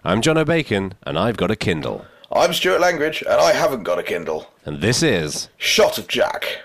I'm John O'Bacon, and I've got a Kindle. I'm Stuart Langridge, and I haven't got a Kindle. And this is... Shot of Jack.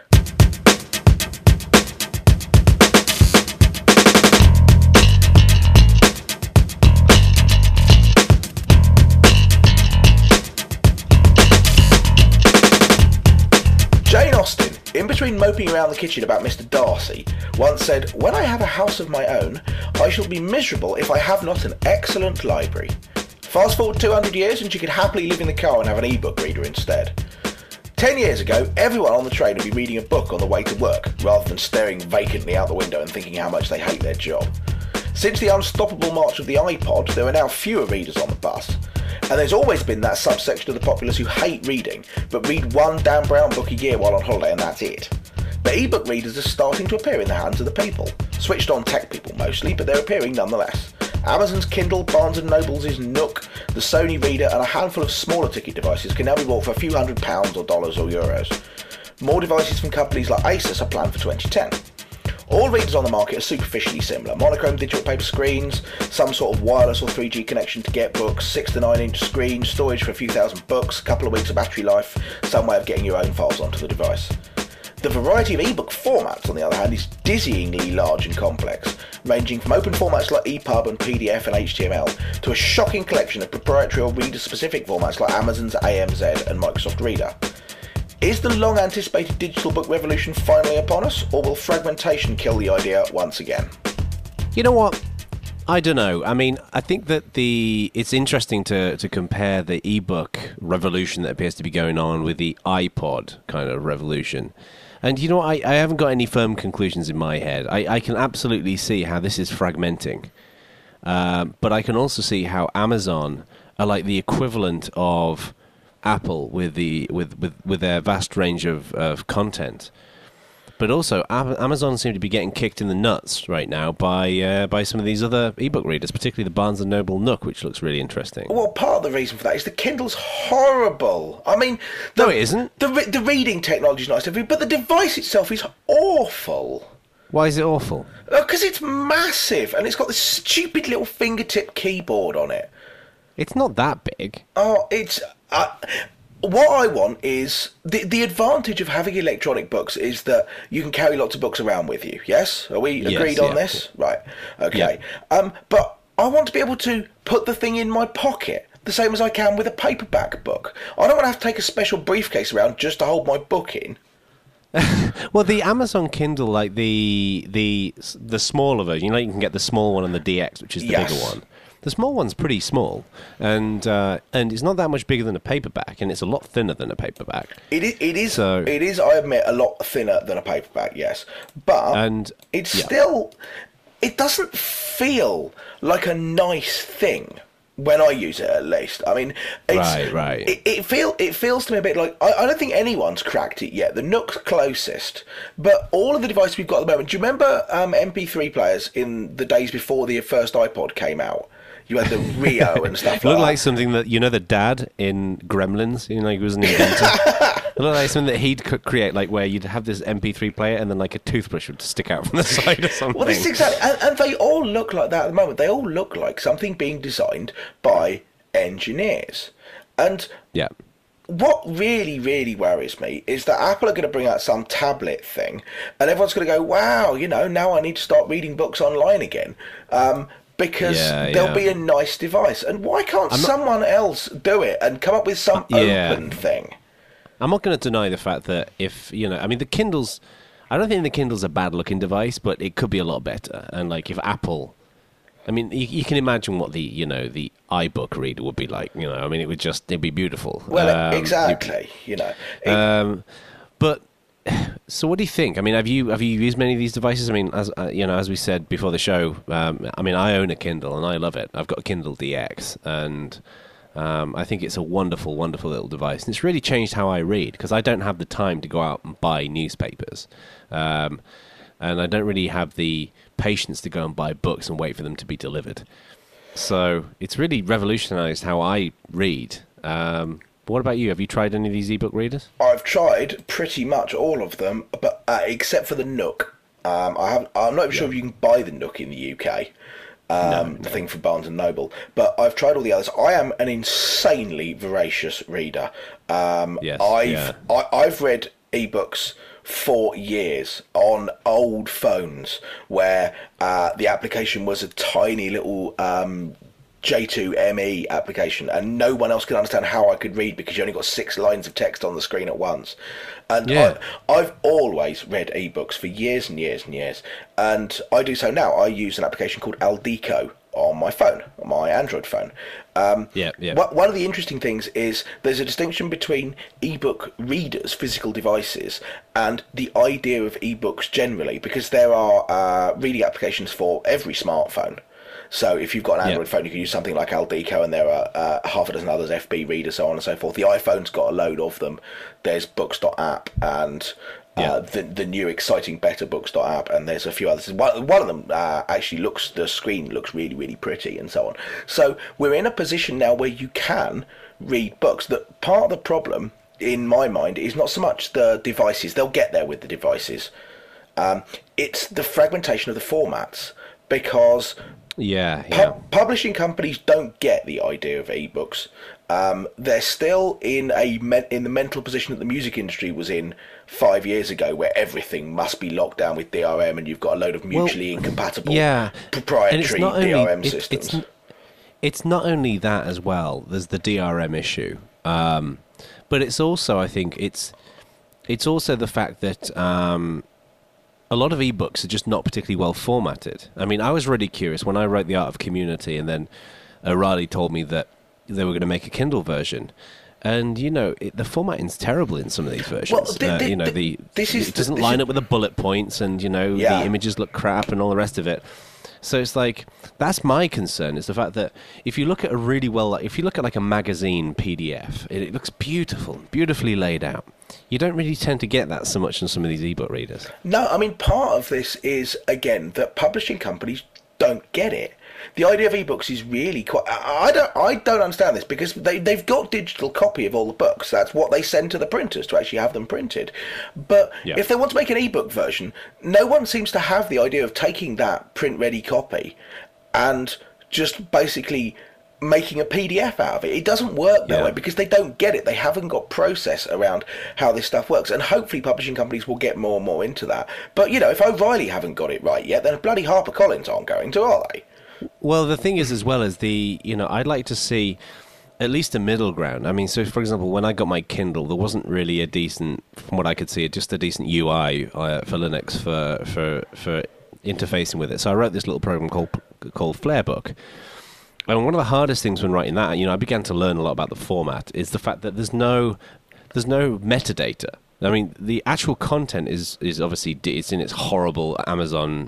Jane Austen, in between moping around the kitchen about Mr. Darcy, once said, "When I have a house of my own, I shall be miserable if I have not an excellent library." Fast forward 200 years and she could happily live in the car and have an e-book reader instead. 10 years ago, everyone on the train would be reading a book on the way to work, rather than staring vacantly out the window and thinking how much they hate their job. Since the unstoppable march of the iPod, there are now fewer readers on the bus. And there's always been that subsection of the populace who hate reading, but read one Dan Brown book a year while on holiday and that's it. But e-book readers are starting to appear in the hands of the people. Switched on tech people mostly, but they're appearing nonetheless. Amazon's Kindle, Barnes & Noble's Nook, the Sony Reader and a handful of smaller ticket devices can now be bought for a few £100 or dollars or euros. More devices from companies like Asus are planned for 2010. All readers on the market are superficially similar. Monochrome digital paper screens, some sort of wireless or 3G connection to get books, 6 to 9 inch screen, storage for a few thousand books, a couple of weeks of battery life, some way of getting your own files onto the device. The variety of ebook formats, on the other hand, is dizzyingly large and complex, ranging from open formats like EPUB and PDF and HTML to a shocking collection of proprietary or reader-specific formats like Amazon's AMZ and Microsoft Reader. Is the long-anticipated digital book revolution finally upon us, or will fragmentation kill the idea once again? You know what? I don't know. I mean, I think that it's interesting to compare the ebook revolution that appears to be going on with the iPod kind of revolution. And you know what? I haven't got any firm conclusions in my head. I can absolutely see how this is fragmenting. But I can also see how Amazon are like the equivalent of Apple with their vast range of content. But also, Amazon seem to be getting kicked in the nuts right now by some of these other ebook readers, particularly the Barnes & Noble Nook, which looks really interesting. Well, part of the reason for that is the Kindle's horrible. I mean... No, it isn't. The reading technology is nice, but the device itself is awful. Why is it awful? Because it's massive, and it's got this stupid little fingertip keyboard on it. It's not that big. Oh, it's... what I want is... The advantage of having electronic books is that you can carry lots of books around with you, yes? Are we agreed on this? Right, okay. Yeah. But I want to be able to put the thing in my pocket, the same as I can with a paperback book. I don't want to have to take a special briefcase around just to hold my book in. Well, the Amazon Kindle, like the smaller version, you can get the small one and the DX, which is the bigger one. The small one's pretty small, and it's not that much bigger than a paperback, and it's a lot thinner than a paperback. It is. I admit, a lot thinner than a paperback. Yes, but it's still. It doesn't feel like a nice thing when I use it, at least. I mean, it's, right. It feels to me a bit like I don't think anyone's cracked it yet. The Nook's closest, but all of the devices we've got at the moment. Do you remember MP3 players in the days before the first iPod came out? You had the Rio and stuff like that. It looked like something that, the dad in Gremlins, he was an inventor. It looked like something that he'd create, like where you'd have this MP3 player and then like a toothbrush would stick out from the side or something. Well, this is exactly, and they all look like that at the moment. They all look like something being designed by engineers. And what really, really worries me is that Apple are going to bring out some tablet thing and everyone's going to go, wow, now I need to start reading books online again. Because there'll be a nice device. And why can't someone else do it and come up with some open thing? I'm not going to deny the fact that if, the Kindles... I don't think the Kindle's a bad-looking device, but it could be a lot better. And, like, if Apple... you can imagine what the iBook reader would be like, it'd be beautiful. Well, exactly, But... So what do you think? Have you used many of these devices? As we said before the show, I own a Kindle and I love it. I've got a Kindle DX, and I think it's a wonderful, wonderful little device. And it's really changed how I read because I don't have the time to go out and buy newspapers, and I don't really have the patience to go and buy books and wait for them to be delivered. So it's really revolutionized how I read. What about you? Have you tried any of these ebook readers? I've tried pretty much all of them, but except for the Nook. I'm not sure if you can buy the Nook in the UK, The thing from Barnes and Noble, but I've tried all the others. I am an insanely voracious reader. I've read ebooks for years on old phones where the application was a tiny little J2ME application, and no one else could understand how I could read because you only got 6 lines of text on the screen at once. And I've always read ebooks for years and years and years, and I do so now. I use an application called Aldeco on my phone, on my Android phone. One of the interesting things is there's a distinction between ebook readers, physical devices, and the idea of ebooks generally, because there are reading applications for every smartphone. So if you've got an Android phone, you can use something like Aldeco, and there are half a dozen others, FB Reader, so on and so forth. The iPhone's got a load of them. There's Books.app and the new exciting better Books.app, and there's a few others. One of them actually the screen looks really, really pretty, and so on. So we're in a position now where you can read books. That part of the problem, in my mind, is not so much the devices. They'll get there with the devices. It's the fragmentation of the formats, because publishing companies don't get the idea of ebooks. They're still in the mental position that the music industry was in 5 years ago, where everything must be locked down with DRM, and you've got a load of mutually incompatible proprietary DRM systems. It's not only that as well. There's the DRM issue, but it's also, I think, it's also the fact that a lot of ebooks are just not particularly well formatted. I mean, I was really curious when I wrote The Art of Community, and then O'Reilly told me that they were going to make a Kindle version. And, the formatting's terrible in some of these versions. Well, it doesn't line up with the bullet points, and, the images look crap and all the rest of it. So it's like, that's my concern, is the fact that if you look at like a magazine PDF, it looks beautiful, beautifully laid out. You don't really tend to get that so much in some of these ebook readers. No, I mean, part of this is, again, that publishing companies don't get it. The idea of ebooks is really quite... I don't understand this, because they've got digital copy of all the books. That's what they send to the printers to actually have them printed. But if they want to make an ebook version, no one seems to have the idea of taking that print-ready copy and just basically making a PDF out of it. It doesn't work that way, because they don't get it. They haven't got process around how this stuff works, and hopefully publishing companies will get more and more into that. But, if O'Reilly haven't got it right yet, then bloody HarperCollins aren't going to, are they? Well, the thing is, as well as I'd like to see at least a middle ground. I mean, so for example, when I got my Kindle, there wasn't really a decent, from what I could see, just a decent UI for Linux for interfacing with it. So I wrote this little program called Flarebook. And one of the hardest things when writing that, I began to learn a lot about the format, is the fact that there's no metadata. I mean, the actual content is obviously, it's in its horrible Amazon,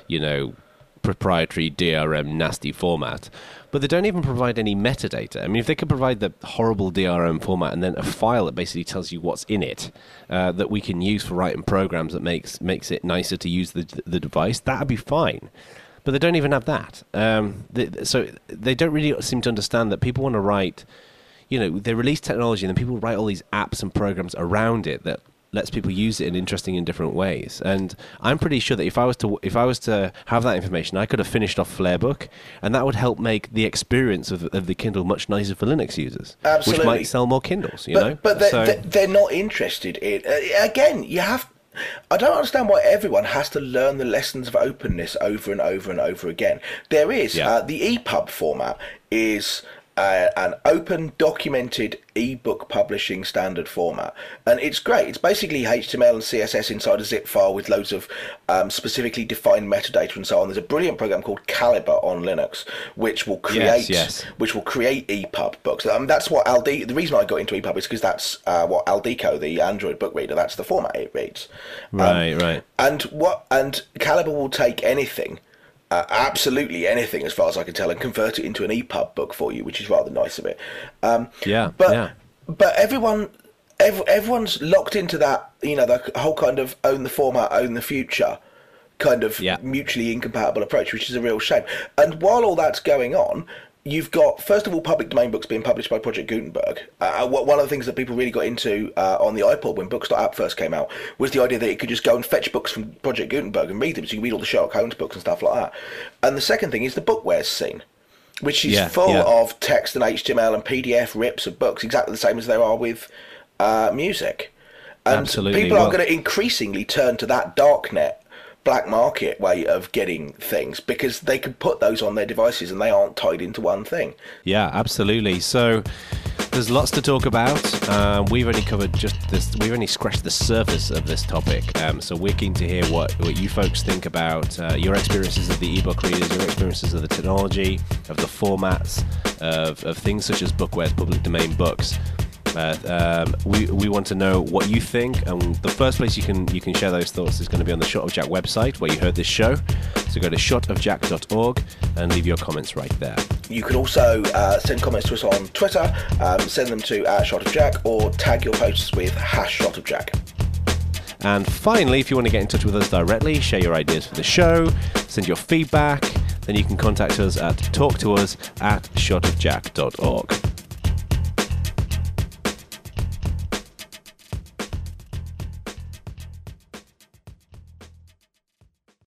proprietary DRM nasty format, but they don't even provide any metadata. I mean, if they could provide the horrible DRM format and then a file that basically tells you what's in it, that we can use for writing programs that makes it nicer to use the device, that'd be fine. But they don't even have that. So they don't really seem to understand that people want to write, they release technology and then people write all these apps and programs around it that lets people use it in interesting and different ways. And I'm pretty sure that if I was to have that information, I could have finished off Flarebook, and that would help make the experience of the Kindle much nicer for Linux users. Absolutely. Which might sell more Kindles, But they're not interested in... again, I don't understand why everyone has to learn the lessons of openness over and over and over again. There is... the EPUB format is... an open, documented ebook publishing standard format, and it's great. It's basically HTML and CSS inside a zip file with loads of specifically defined metadata and so on. There's a brilliant program called Calibre on Linux, which will create EPUB books. That's what the reason I got into EPUB is because that's what Aldeco, the Android book reader, that's the format it reads. Right. And Calibre will take anything. Absolutely anything, as far as I can tell, and convert it into an EPUB book for you, which is rather nice of it. But everyone's locked into that, the whole kind of own the format, own the future kind of mutually incompatible approach, which is a real shame. And while all that's going on, you've got, first of all, public domain books being published by Project Gutenberg. One of the things that people really got into on the iPod when Books.app first came out was the idea that you could just go and fetch books from Project Gutenberg and read them, so you can read all the Sherlock Holmes books and stuff like that. And the second thing is the bookwares scene, which is full of text and HTML and PDF rips of books, exactly the same as there are with music. And Absolutely. People are going to increasingly turn to that darknet, black market way of getting things, because they can put those on their devices and they aren't tied into one thing. Yeah, absolutely. So there's lots to talk about. We've only covered just this. We've only scratched the surface of this topic. So we're keen to hear what you folks think about your experiences of the ebook readers, your experiences of the technology, of the formats, of things such as bookwares, public domain books. We want to know what you think, and the first place you can share those thoughts is going to be on the Shot of Jack website where you heard this show. So go to shotofjack.org and leave your comments right there. You can also send comments to us on Twitter, send them to @ShotofJack, or tag your posts with #ShotofJack. And finally, if you want to get in touch with us directly, share your ideas for the show, send your feedback, then you can contact us at talktous@shotofjack.org.